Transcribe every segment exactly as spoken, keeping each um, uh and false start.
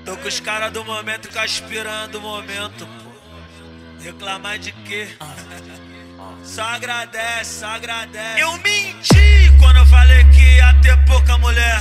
Tô com os caras do momento que aspirando o momento, pô. Reclamar de quê? Só agradece, só agradece. Eu menti quando eu falei que ia ter pouca mulher.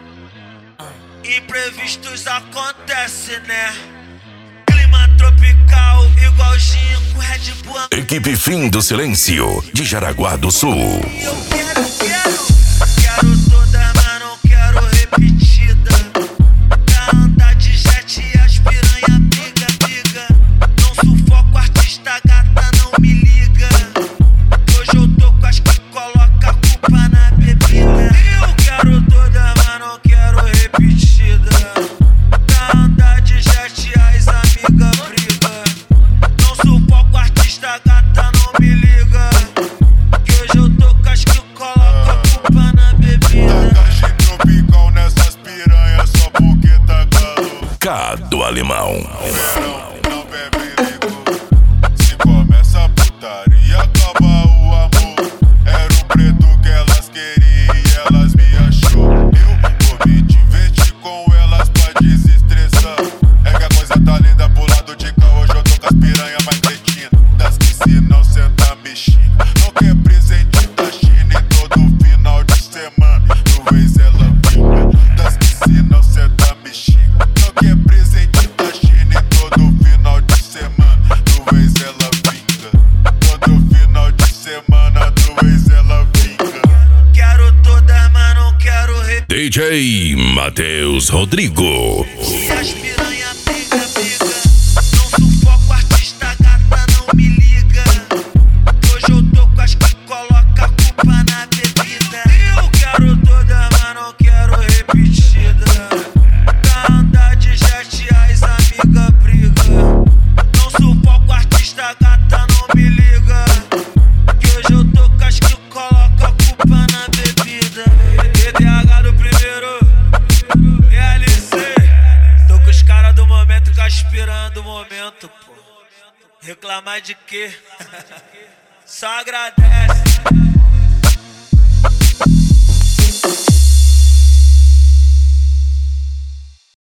Imprevistos acontecem, né? Clima tropical igualzinho com Red Bull. Equipe Fim do Silêncio, de Jaraguá do Sul. Eu quero, quero, quero toda, mas não quero repetida. Pra andar de jet e as piranha briga, briga. Não sufoco artista gata, não me liga. Hoje eu tô com as que coloca a culpa na bebida. Eu quero toda, mas não quero repetida. Pra andar de jet as amigas briga. Não sufoco artista gata, não me liga. Que hoje eu tô com as que coloca a culpa na bebida. Tagagem tropical nessas piranhas só porque tá calor. K do Alemão. Verão, não bebe licor. Se começa a putaria, acaba o amor. Era o preto que elas queriam e elas me achou. Eu vou me divertir com elas pra desestressar. É que a coisa tá linda pro lado de cá. Hoje eu tô com as piranhas mais cretinas. Das que se não senta me xinga. Não quer presente da China em todo final de semana. Talvez ela vinha. Das que se não senta me xinga. Não quer presente da China em todo final de semana. Talvez ela vinga. Todo final de semana. Talvez ela vinga. Quero toda, mas não quero repetir. D J Matheus Rodrigo. As piranha briga, briga. Não sufoco artista gata, não me liga. Hoje eu tô com as que coloca a culpa na bebida. Eu quero toda, mas não quero repetida. Pra andar de jet as amigas briga. Não sufoco artista gata, não me liga. Que hoje eu tô com as que coloca a culpa na bebida. E T H do primeiro, L C. Tô com os caras do momento que aspirando o momento, pô. Reclamar de quê? Só agradece.